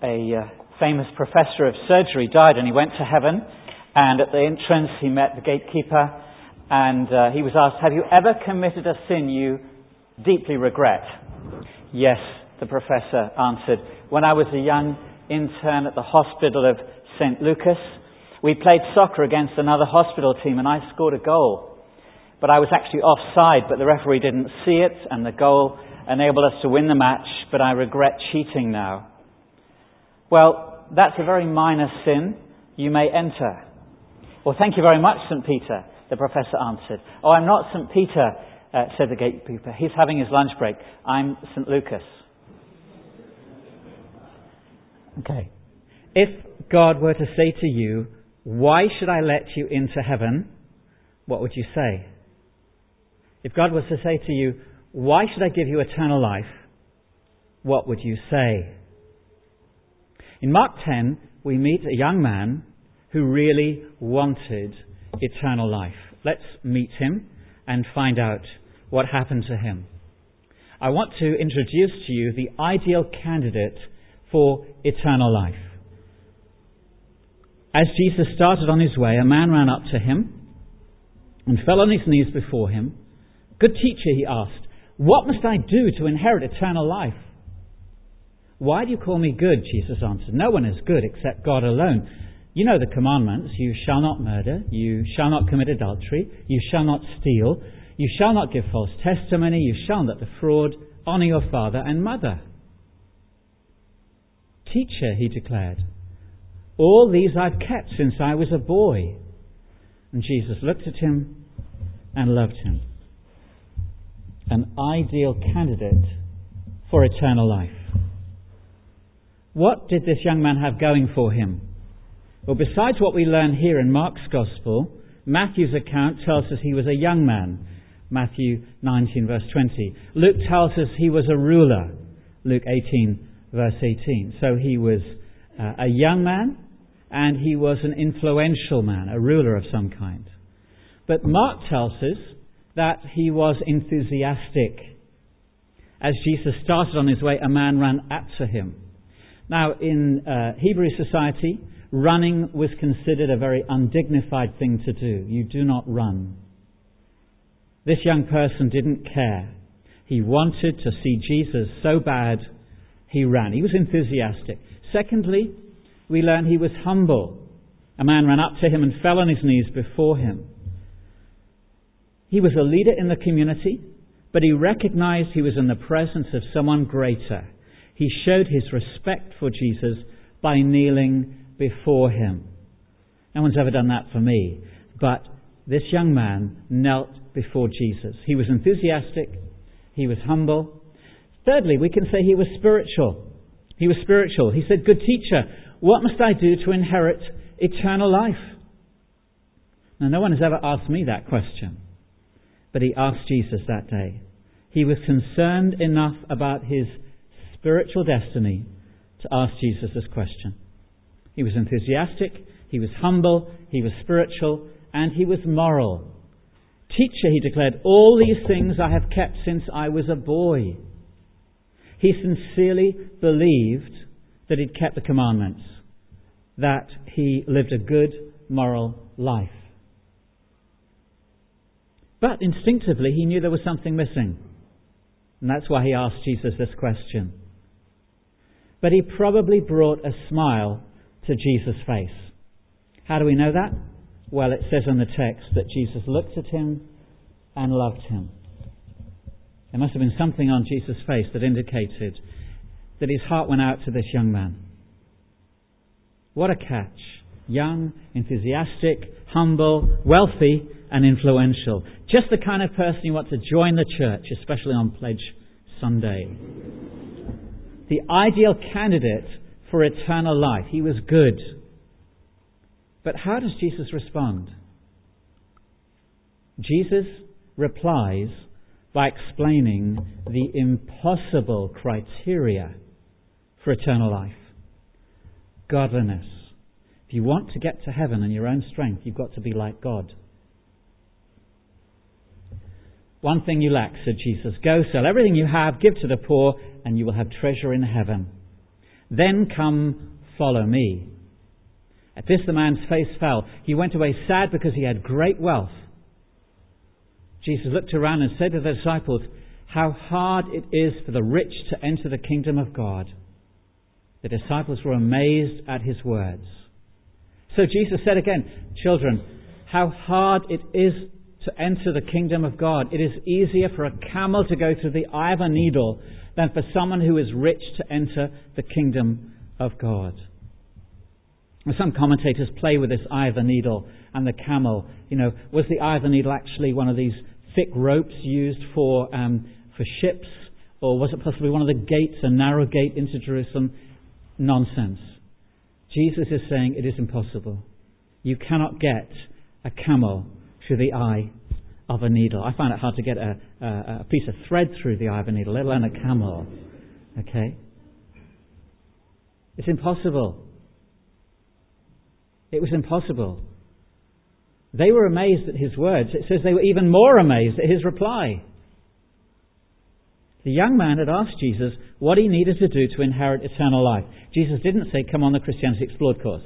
a famous professor of surgery died, and he went to heaven, and at the entrance he met the gatekeeper, and he was asked, "Have you ever committed a sin you deeply regret?" "Yes," the professor answered. "When I was a young intern at the hospital of St. Lucas, we played soccer against another hospital team, and I scored a goal. But I was actually offside, but the referee didn't see it, and the goal enabled us to win the match, but I regret cheating now." "Well, that's a very minor sin. You may enter." "Well, thank you very much, St. Peter," the professor answered. "Oh, I'm not St. Peter," said the gatekeeper. "He's having his lunch break. I'm St. Lucas." Okay. If God were to say to you, "Why should I let you into heaven?" what would you say? If God was to say to you, "Why should I give you eternal life?" what would you say? In Mark 10, we meet a young man who really wanted eternal life. Let's meet him and find out what happened to him. I want to introduce to you the ideal candidate for eternal life. As Jesus started on his way, a man ran up to him and fell on his knees before him. "Good teacher," he asked, "what must I do to inherit eternal life?" "Why do you call me good?" Jesus answered. "No one is good except God alone. You know the commandments. You shall not murder. You shall not commit adultery. You shall not steal. You shall not give false testimony. You shall not defraud. Honor your father and mother." "Teacher," he declared, "all these I've kept since I was a boy." And Jesus looked at him and loved him. An ideal candidate for eternal life. What did this young man have going for him? Well, besides what we learn here in Mark's Gospel, Matthew's account tells us he was a young man, Matthew 19 verse 20. Luke tells us he was a ruler, Luke 18 verse 18. So he was a young man, and he was an influential man, a ruler of some kind. But Mark tells us that he was enthusiastic. As Jesus started on his way, a man ran up to him. Now, in Hebrew society, running was considered a very undignified thing to do. You do not run. This young person didn't care. He wanted to see Jesus so bad, he ran. He was enthusiastic. Secondly, we learn he was humble. A man ran up to him and fell on his knees before him. He was a leader in the community, but he recognized he was in the presence of someone greater. He showed his respect for Jesus by kneeling before him. No one's ever done that for me, but this young man knelt before Jesus. He was enthusiastic. He was humble. Thirdly, we can say he was spiritual. He was spiritual. He said, "Good teacher, what must I do to inherit eternal life?" Now, no one has ever asked me that question, but he asked Jesus that day. He was concerned enough about his spiritual destiny to ask Jesus this question. He was enthusiastic, he was humble, he was spiritual, and he was moral. "Teacher," he declared, "all these things I have kept since I was a boy." He sincerely believed that he'd kept the commandments, that he lived a good moral life. But instinctively he knew there was something missing. And that's why he asked Jesus this question. But he probably brought a smile to Jesus' face. How do we know that? Well, it says in the text that Jesus looked at him and loved him. There must have been something on Jesus' face that indicated that his heart went out to this young man. What a catch. Young, enthusiastic, humble, wealthy, and influential. Just the kind of person you want to join the church, especially on Pledge Sunday. The ideal candidate for eternal life. He was good. But how does Jesus respond? Jesus replies by explaining the impossible criteria for eternal life. Godliness. If you want to get to heaven in your own strength, you've got to be like God. "One thing you lack," said Jesus. "Go, sell everything you have, give to the poor, and you will have treasure in heaven. Then come, follow me." At this the man's face fell. He went away sad because he had great wealth. Jesus looked around and said to the disciples, "How hard it is for the rich to enter the kingdom of God." The disciples were amazed at his words. So Jesus said again, "Children, how hard it is to enter the kingdom of God. It is easier for a camel to go through the eye of a needle than for someone who is rich to enter the kingdom of God." And some commentators play with this eye of the needle and the camel. Was the eye of the needle actually one of these thick ropes used for ships, or was it possibly one of the gates, a narrow gate into Jerusalem? Nonsense. Jesus is saying it is impossible. You cannot get a camel through the eye of a needle. I find it hard to get a piece of thread through the eye of a needle, let alone a camel. Okay? It's impossible. It was impossible. They were amazed at his words. It says they were even more amazed at his reply. The young man had asked Jesus what he needed to do to inherit eternal life. Jesus didn't say, "Come on the Christianity Explored course."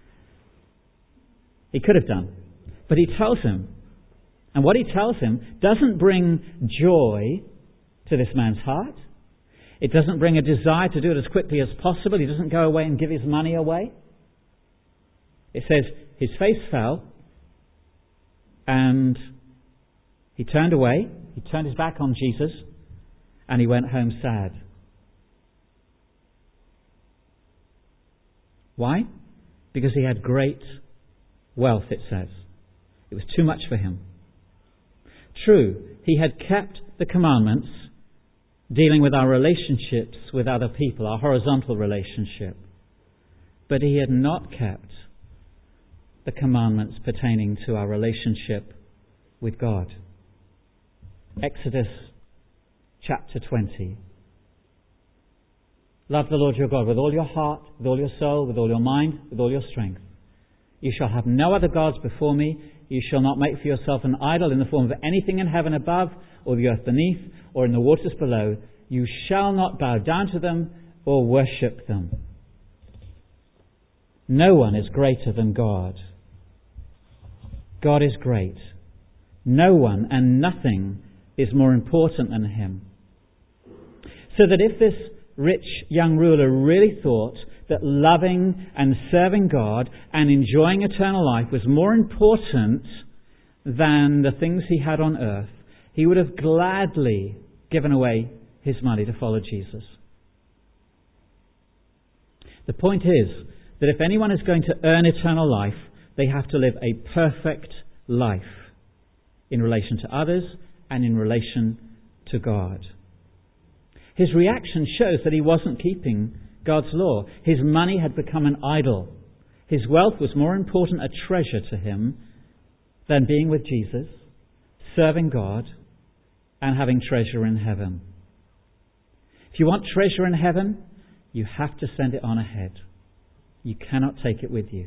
He could have done. But he tells him, and what he tells him doesn't bring joy to this man's heart. It doesn't bring a desire to do it as quickly as possible. He doesn't go away and give his money away. It says his face fell and he turned away. He turned his back on Jesus and he went home sad. Why? Because he had great wealth, it says. It was too much for him. True, he had kept the commandments dealing with our relationships with other people, our horizontal relationship. But he had not kept the commandments pertaining to our relationship with God. Exodus chapter 20. Love the Lord your God with all your heart, with all your soul, with all your mind, with all your strength. You shall have no other gods before me. You shall not make for yourself an idol in the form of anything in heaven above, or the earth beneath, or in the waters below. You shall not bow down to them or worship them. No one is greater than God. God is great. No one and nothing is more important than him. So that if this rich young ruler really thought that loving and serving God and enjoying eternal life was more important than the things he had on earth, he would have gladly given away his money to follow Jesus. The point is that if anyone is going to earn eternal life, they have to live a perfect life in relation to others and in relation to God. His reaction shows that he wasn't keeping God's law. His money had become an idol. His wealth was more important a treasure to him than being with Jesus, serving God, and having treasure in heaven. If you want treasure in heaven, you have to send it on ahead. You cannot take it with you.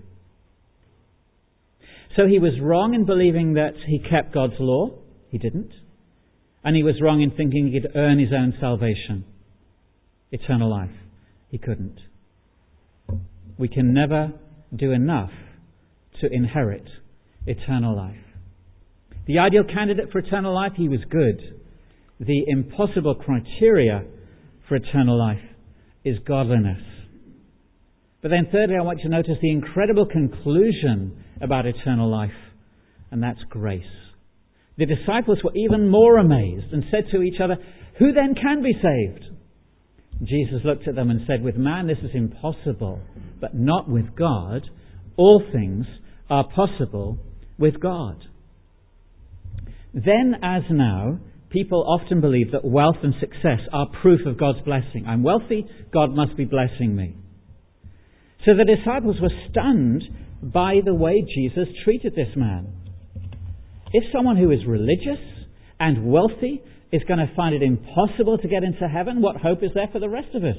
So he was wrong in believing that he kept God's law. He didn't. And he was wrong in thinking he could earn his own salvation, eternal life. He couldn't. We can never do enough to inherit eternal life. The ideal candidate for eternal life, he was good. The impossible criteria for eternal life is godliness. But then thirdly, I want you to notice the incredible conclusion about eternal life, and that's grace. The disciples were even more amazed and said to each other, "Who then can be saved?" Jesus looked at them and said, "With man this is impossible, but not with God. All things are possible with God." Then, as now, people often believe that wealth and success are proof of God's blessing. I'm wealthy, God must be blessing me. So the disciples were stunned by the way Jesus treated this man. If someone who is religious and wealthy is going to find it impossible to get into heaven, what hope is there for the rest of us?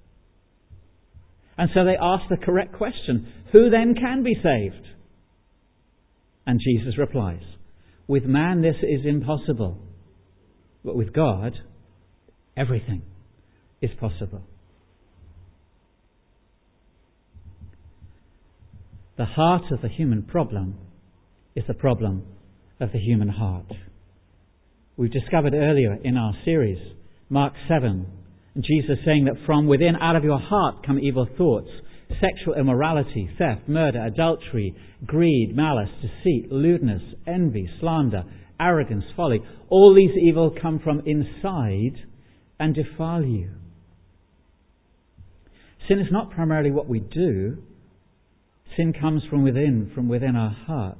And so they asked the correct question, who then can be saved? And Jesus replies, with man this is impossible, but with God everything is possible. The heart of the human problem is the problem of the human heart. We've discovered earlier in our series, Mark 7, Jesus saying that from within, out of your heart, come evil thoughts, sexual immorality, theft, murder, adultery, greed, malice, deceit, lewdness, envy, slander, arrogance, folly. All these evil come from inside and defile you. Sin is not primarily what we do. Sin comes from within our hearts.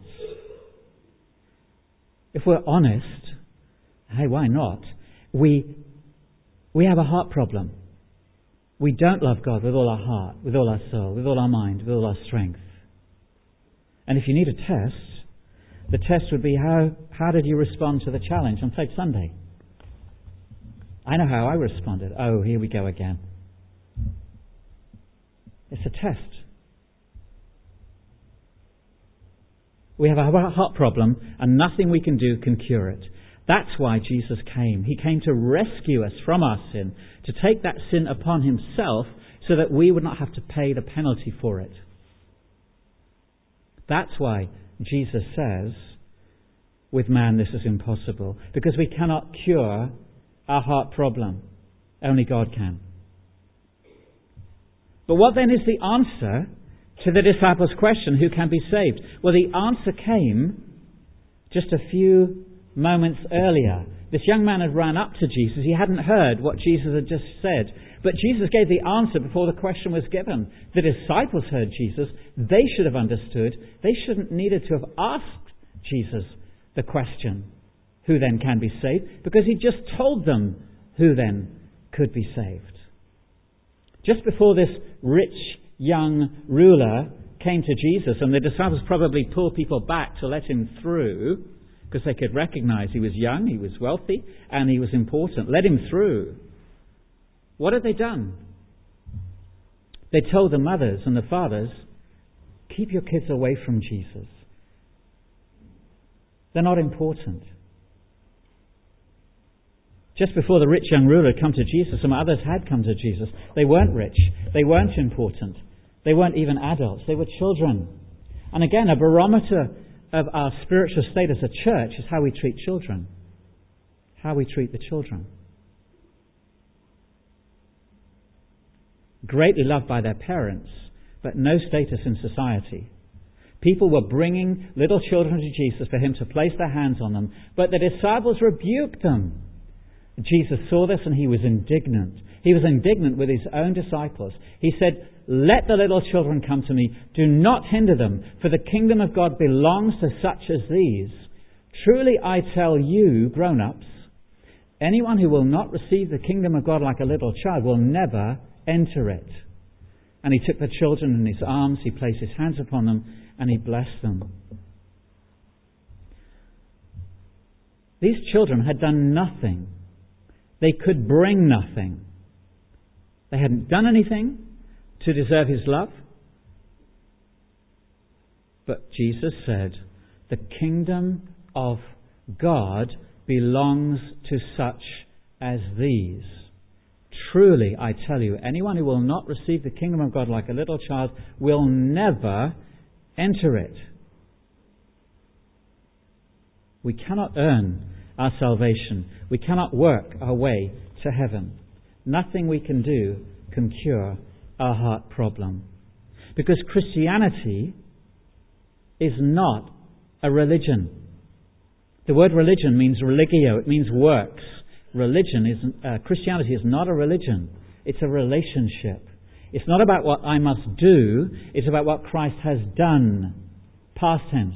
If we're honest, hey, why not? We have a heart problem. We don't love God with all our heart, with all our soul, with all our mind, with all our strength. And if you need a test, the test would be how did you respond to the challenge on Faith Sunday? I know how I responded. Oh, here we go again. It's a test. We have a heart problem and nothing we can do can cure it. That's why Jesus came. He came to rescue us from our sin, to take that sin upon himself so that we would not have to pay the penalty for it. That's why Jesus says, with man this is impossible, because we cannot cure our heart problem. Only God can. But what then is the answer to the disciples' question, who can be saved? Well, the answer came just a few moments earlier. This young man had run up to Jesus. He hadn't heard what Jesus had just said. But Jesus gave the answer before the question was given. The disciples heard Jesus. They should have understood. They shouldn't needed to have asked Jesus the question, who then can be saved? Because he just told them who then could be saved. Just before this rich young ruler came to Jesus, and the disciples probably pulled people back to let him through, because they could recognize he was young, he was wealthy, and he was important. Let him through. What had they done? They told the mothers and the fathers, keep your kids away from Jesus. They're not important. Just before the rich young ruler had come to Jesus, some others had come to Jesus. They weren't rich. They weren't important. They weren't even adults. They were children. And again, a barometer of our spiritual state as a church is how we treat children. How we treat the children. Greatly loved by their parents, but no status in society. People were bringing little children to Jesus for him to place their hands on them, but the disciples rebuked them. Jesus saw this and he was indignant. He was indignant with his own disciples. He said, let the little children come to me. Do not hinder them, for the kingdom of God belongs to such as these. Truly I tell you, grown-ups, anyone who will not receive the kingdom of God like a little child will never enter it. And he took the children in his arms, he placed his hands upon them, and he blessed them. These children had done nothing. They could bring nothing. They hadn't done anything to deserve his love. But Jesus said, the kingdom of God belongs to such as these. Truly, I tell you, anyone who will not receive the kingdom of God like a little child will never enter it. We cannot earn our salvation. We cannot work our way to heaven. Nothing we can do can cure our heart problem. Because Christianity is not a religion. The word religion means religio. It means works. Christianity is not a religion. It's a relationship. It's not about what I must do. It's about what Christ has done. Past tense.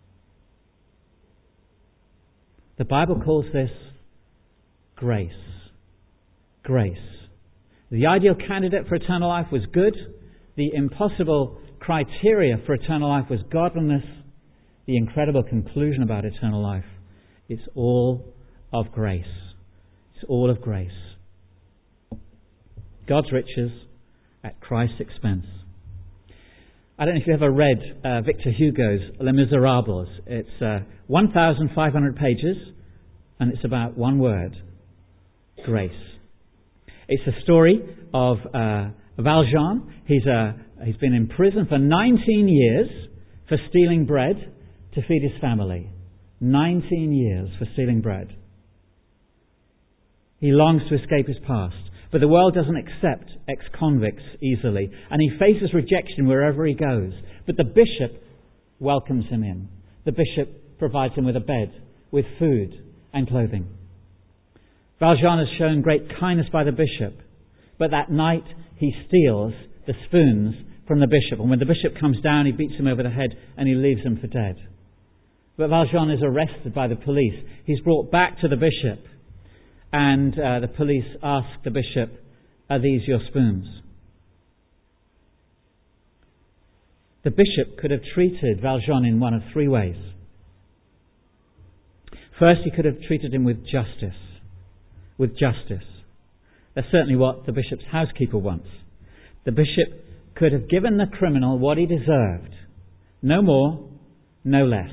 The Bible calls this grace. Grace. The ideal candidate for eternal life was good. The impossible criteria for eternal life was godliness. The incredible conclusion about eternal life, it's all of grace. It's all of grace. God's riches at Christ's expense. I don't know if you ever read Victor Hugo's Les Miserables. It's 1,500 pages, and it's about one word: grace. It's a story of a Valjean, he's been in prison for 19 years for stealing bread to feed his family. 19 years for stealing bread. He longs to escape his past, but the world doesn't accept ex-convicts easily, and he faces rejection wherever he goes. But the bishop welcomes him in. The bishop provides him with a bed, with food and clothing. Valjean has shown great kindness by the bishop, but that night he steals the spoons from the bishop, and when the bishop comes down, he beats him over the head and he leaves him for dead. But Valjean is arrested by the police. He's brought back to the bishop, and the police ask the bishop, "Are these your spoons?" The bishop could have treated Valjean in one of three ways. First, he could have treated him with justice. With justice. That's certainly what the bishop's housekeeper wants. The bishop could have given the criminal what he deserved. No more, no less.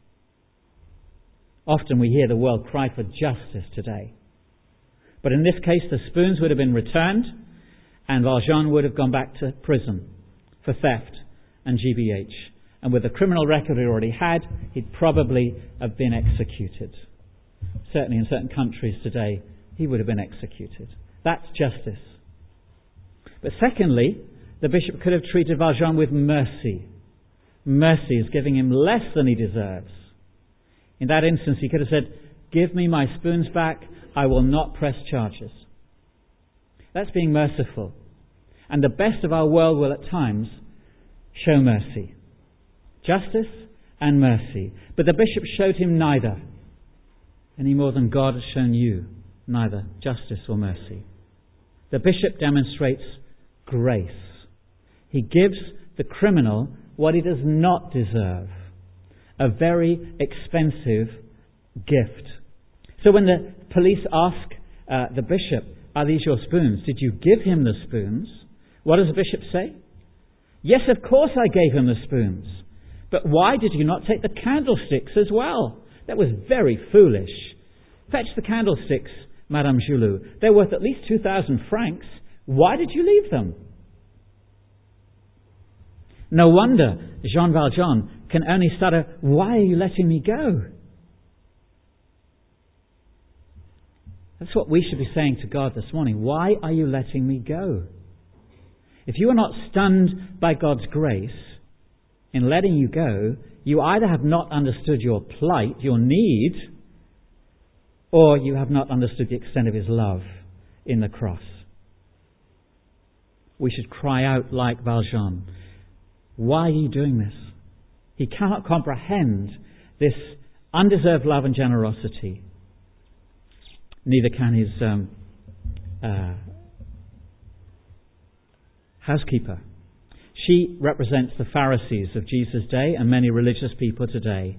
Often we hear the world cry for justice today. But in this case, the spoons would have been returned, and Valjean would have gone back to prison for theft and GBH. And with the criminal record he already had, he'd probably have been executed. Certainly in certain countries today, he would have been executed. That's justice. But secondly, the bishop could have treated Valjean with mercy. Mercy is giving him less than he deserves. In that instance, he could have said, "Give me my spoons back, I will not press charges." That's being merciful. And the best of our world will at times show mercy. Justice and mercy. But the bishop showed him neither, any more than God has shown you neither justice or mercy. The bishop demonstrates grace. He gives the criminal what he does not deserve. A very expensive gift. So when the police ask the bishop, "Are these your spoons? Did you give him the spoons?" What does the bishop say? "Yes, of course I gave him the spoons. But why did you not take the candlesticks as well? That was very foolish. Fetch the candlesticks, Madame Joulou. They're worth at least 2,000 francs. Why did you leave them?" No wonder Jean Valjean can only stutter, "Why are you letting me go?" That's what we should be saying to God this morning. Why are you letting me go? If you are not stunned by God's grace in letting you go, you either have not understood your plight, your need, or you have not understood the extent of His love in the cross. We should cry out like Valjean, "Why are you doing this?" He cannot comprehend this undeserved love and generosity. Neither can his housekeeper. She represents the Pharisees of Jesus' day and many religious people today.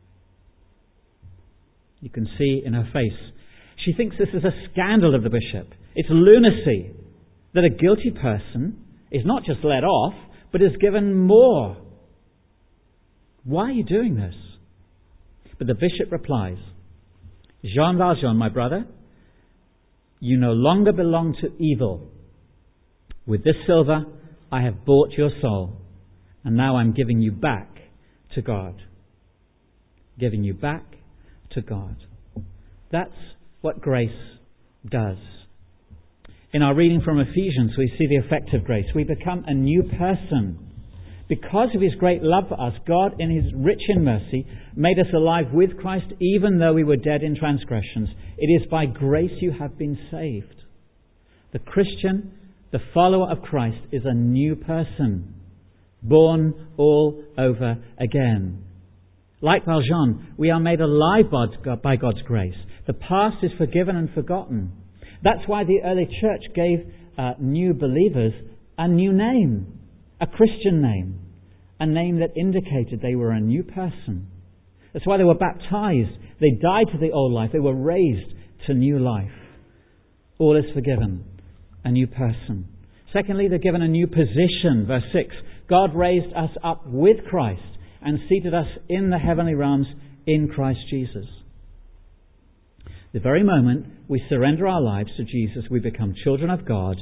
You can see in her face, she thinks this is a scandal of the bishop. It's lunacy that a guilty person is not just let off, but is given more. Why are you doing this? But the bishop replies, "Jean Valjean, my brother, you no longer belong to evil. With this silver, I have bought your soul, and now I'm giving you back to God." Giving you back to God. That's what grace does. In our reading from Ephesians, we see the effect of grace. We become a new person. Because of His great love for us, God, in His rich in mercy, made us alive with Christ even though we were dead in transgressions. It is by grace you have been saved. The Christian, the follower of Christ, is a new person, born all over again. Like Valjean, we are made alive by God's grace. The past is forgiven and forgotten. That's why the early church gave new believers a new name. A Christian name, a name that indicated they were a new person. That's why they were baptized. They died to the old life. They were raised to new life. All is forgiven. A new person. Secondly, they're given a new position. Verse 6. God raised us up with Christ and seated us in the heavenly realms in Christ Jesus. The very moment we surrender our lives to Jesus, we become children of God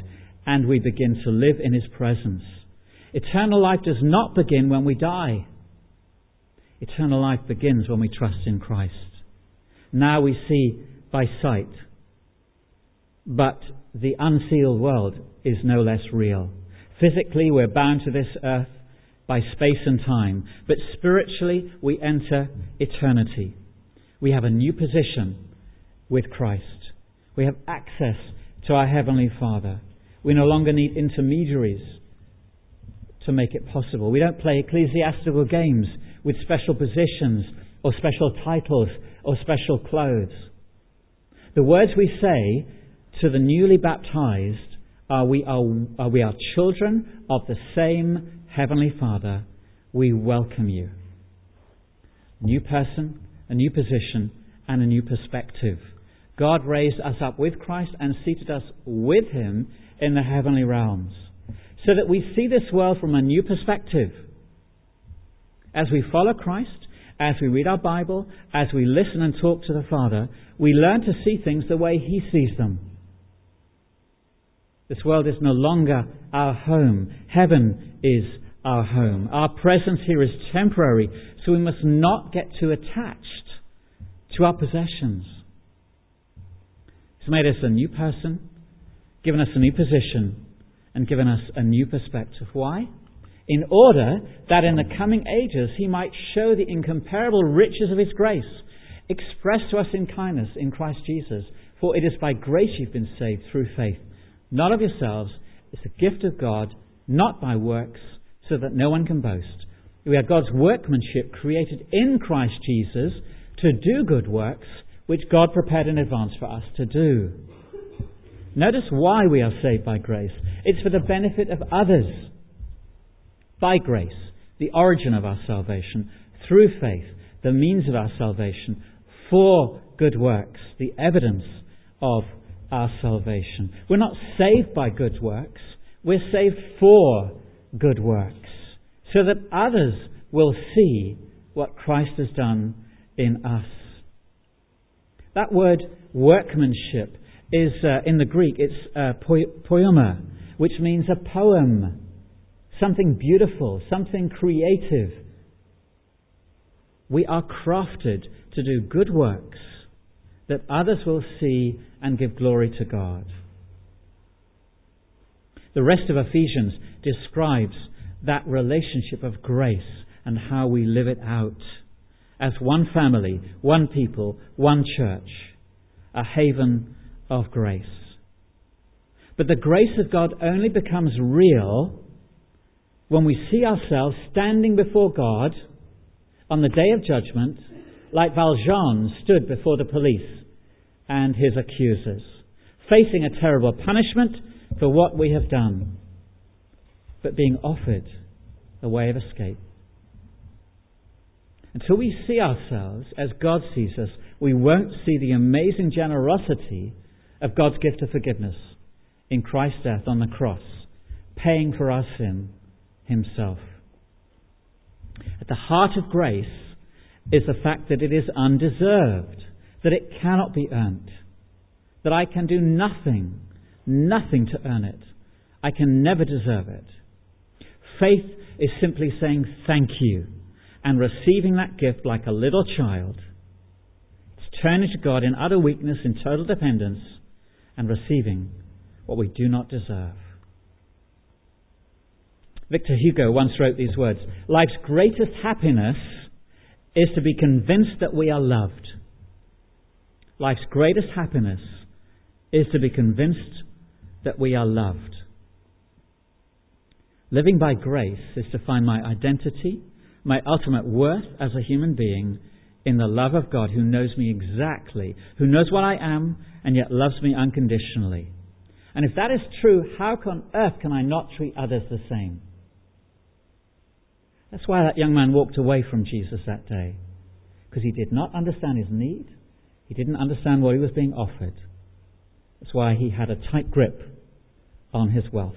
and we begin to live in His presence. Eternal life does not begin when we die. Eternal life begins when we trust in Christ. Now we see by sight, but the unsealed world is no less real. Physically, we're bound to this earth by space and time, but spiritually, we enter eternity. We have a new position with Christ. We have access to our Heavenly Father. We no longer need intermediaries to make it possible. We don't play ecclesiastical games with special positions or special titles or special clothes. The words we say to the newly baptized are, we are children of the same Heavenly Father. We welcome you. A new person, a new position, and a new perspective. God raised us up with Christ and seated us with Him in the heavenly realms, so that we see this world from a new perspective. As we follow Christ, as we read our Bible, as we listen and talk to the Father, we learn to see things the way He sees them. This world is no longer our home. Heaven is our home. Our presence here is temporary, so we must not get too attached to our possessions. He's made us a new person, given us a new position, and given us a new perspective. Why? In order that in the coming ages He might show the incomparable riches of His grace, expressed to us in kindness in Christ Jesus. For it is by grace you've been saved through faith, not of yourselves. It's a gift of God, not by works, so that no one can boast. We are God's workmanship, created in Christ Jesus to do good works, which God prepared in advance for us to do. Notice why we are saved by grace. It's for the benefit of others. By grace, the origin of our salvation, through faith, the means of our salvation, for good works, the evidence of our salvation. We're not saved by good works, we're saved for good works, so that others will see what Christ has done in us. That word workmanship is, in the Greek, it's poema, which means a poem. Something beautiful, something creative. We are crafted to do good works that others will see and give glory to God. The rest of Ephesians describes that relationship of grace and how we live it out as one family, one people, one church, a haven of grace. But the grace of God only becomes real when we see ourselves standing before God on the day of judgment, like Valjean stood before the police and his accusers, facing a terrible punishment for what we have done, but being offered a way of escape. Until we see ourselves as God sees us, we won't see the amazing generosity of God's gift of forgiveness in Christ's death on the cross, paying for our sin Himself. At the heart of grace is the fact that it is undeserved, that it cannot be earned, that I can do nothing to earn it. I can never deserve it. Faith is simply saying thank you and receiving that gift like a little child. It's turning to God in utter weakness, in total dependence, and receiving what we do not deserve. Victor Hugo once wrote these words: "Life's greatest happiness is to be convinced that we are loved." Life's greatest happiness is to be convinced that we are loved. Living by grace is to find my identity, my ultimate worth as a human being in the love of God, who knows me exactly, who knows what I am and yet loves me unconditionally. And if that is true, how on earth can I not treat others the same? That's why that young man walked away from Jesus that day, because he did not understand his need. He didn't understand what he was being offered. That's why he had a tight grip on his wealth.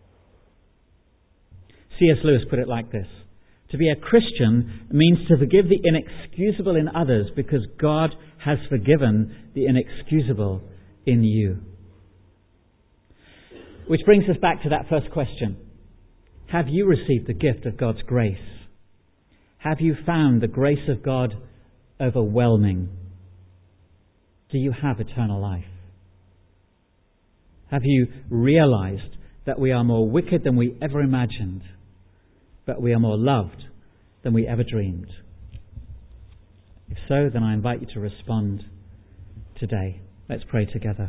C.S. Lewis put it like this: to be a Christian means to forgive the inexcusable in others because God has forgiven the inexcusable in you. Which brings us back to that first question. Have you received the gift of God's grace? Have you found the grace of God overwhelming? Do you have eternal life? Have you realized that we are more wicked than we ever imagined, but we are more loved than we ever dreamed? If so, then I invite you to respond today. Let's pray together.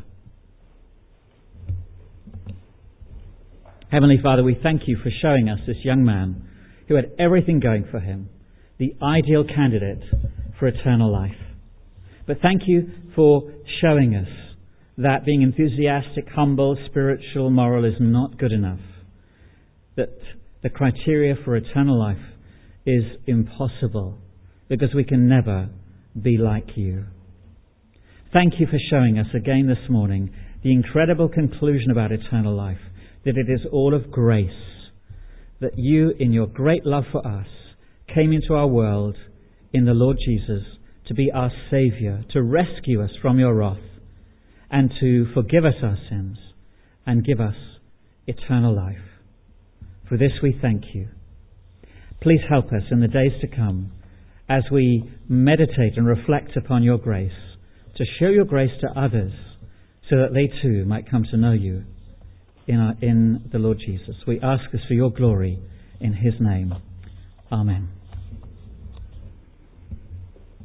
Heavenly Father, we thank you for showing us this young man who had everything going for him, the ideal candidate for eternal life. But thank you for showing us that being enthusiastic, humble, spiritual, moral is not good enough. That the criteria for eternal life is impossible because we can never be like you. Thank you for showing us again this morning the incredible conclusion about eternal life, that it is all of grace, that you, in your great love for us, came into our world in the Lord Jesus to be our Saviour, to rescue us from your wrath, and to forgive us our sins and give us eternal life. For this we thank you. Please help us in the days to come as we meditate and reflect upon your grace, to show your grace to others so that they too might come to know you in the Lord Jesus. We ask this for your glory in his name. Amen.